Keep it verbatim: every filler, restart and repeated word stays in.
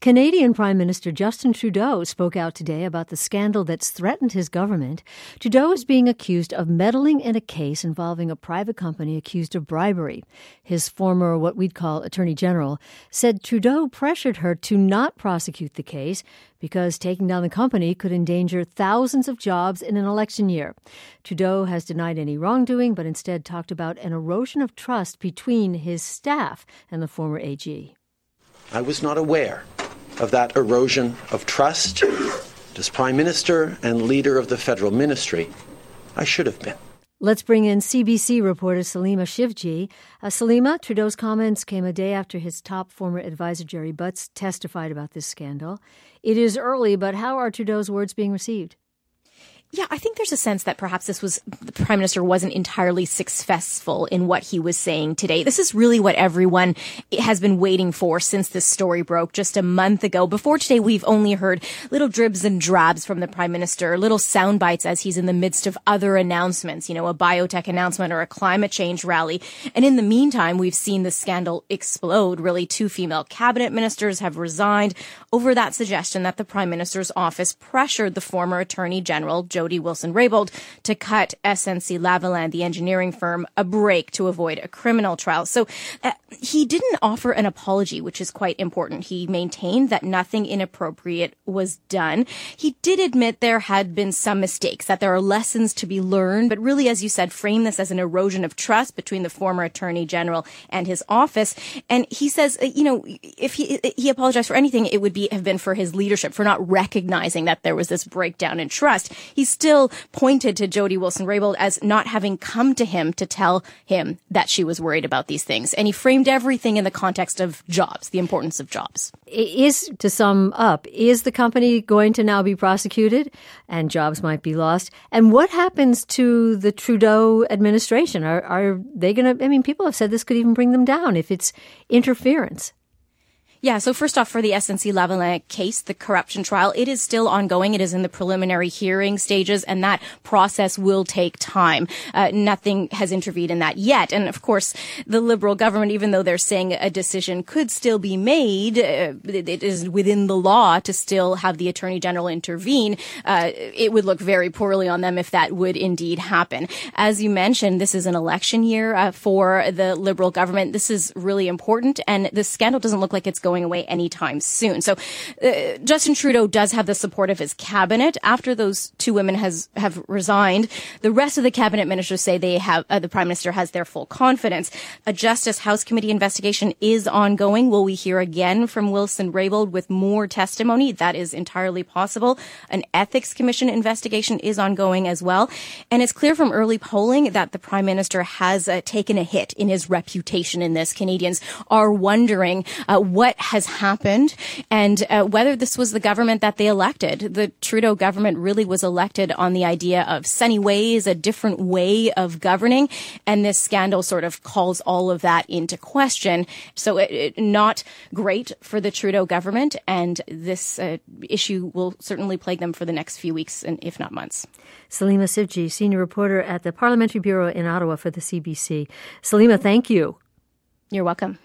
Canadian Prime Minister Justin Trudeau spoke out today about the scandal that's threatened his government. Trudeau is being accused of meddling in a case involving a private company accused of bribery. His former, what we'd call Attorney General, said Trudeau pressured her to not prosecute the case because taking down the company could endanger thousands of jobs in an election year. Trudeau has denied any wrongdoing, but instead talked about an erosion of trust between his staff and the former A G. I was not aware of that erosion of trust. As Prime Minister and leader of the federal ministry, I should have been. Let's bring in C B C reporter Salima Shivji. Uh, Salima, Trudeau's comments came a day after his top former advisor Gerry Butts testified about this scandal. It is early, but how are Trudeau's words being received? Yeah, I think there's a sense that perhaps this was, the Prime Minister wasn't entirely successful in what he was saying today. This is really what everyone has been waiting for since this story broke just a month ago. Before today, we've only heard little dribs and drabs from the Prime Minister, little sound bites as he's in the midst of other announcements, you know, a biotech announcement or a climate change rally. And in the meantime, we've seen the scandal explode. Really, two female cabinet ministers have resigned over that suggestion that the Prime Minister's office pressured the former Attorney General, Jody Wilson-Raybould, to cut S N C Lavalin, the engineering firm, a break to avoid a criminal trial. So uh, he didn't offer an apology, which is quite important. He maintained that nothing inappropriate was done. He did admit there had been some mistakes, that there are lessons to be learned, but really, as you said, frame this as an erosion of trust between the former Attorney General and his office. And he says, uh, you know, if he he apologized for anything, it would be have been for his leadership, for not recognizing that there was this breakdown in trust. He still pointed to Jody Wilson-Raybould as not having come to him to tell him that she was worried about these things. And he framed everything in the context of jobs, the importance of jobs. Is, to sum up, is the company going to now be prosecuted and jobs might be lost? And what happens to the Trudeau administration? Are, are they going to, I mean, people have said this could even bring them down if it's interference. Yeah, so first off, for the S N C Lavalin case, the corruption trial, it is still ongoing. It is in the preliminary hearing stages, and that process will take time. Uh, nothing has intervened in that yet. And of course, the Liberal government, even though they're saying a decision could still be made, uh, it, it is within the law to still have the Attorney General intervene. Uh, it would look very poorly on them if that would indeed happen. As you mentioned, this is an election year uh, for the Liberal government. This is really important, and the scandal doesn't look like it's going going away anytime soon. So uh, Justin Trudeau does have the support of his cabinet. After those two women has have resigned, the rest of the cabinet ministers say they have uh, the Prime Minister has their full confidence. A Justice House Committee investigation is ongoing. Will we hear again from Wilson-Raybould with more testimony? That is entirely possible. An Ethics Commission investigation is ongoing as well. And it's clear from early polling that the Prime Minister has uh, taken a hit in his reputation in this. Canadians are wondering uh, what has happened and uh, whether this was the government that they elected. The Trudeau government really was elected on the idea of sunny ways, a different way of governing, and this scandal sort of calls all of that into question. So it, it, not great for the Trudeau government, and this uh, issue will certainly plague them for the next few weeks, and if not months. Salima Shivji, senior reporter at the Parliamentary Bureau in Ottawa for the C B C. Salima, thank you. You're welcome.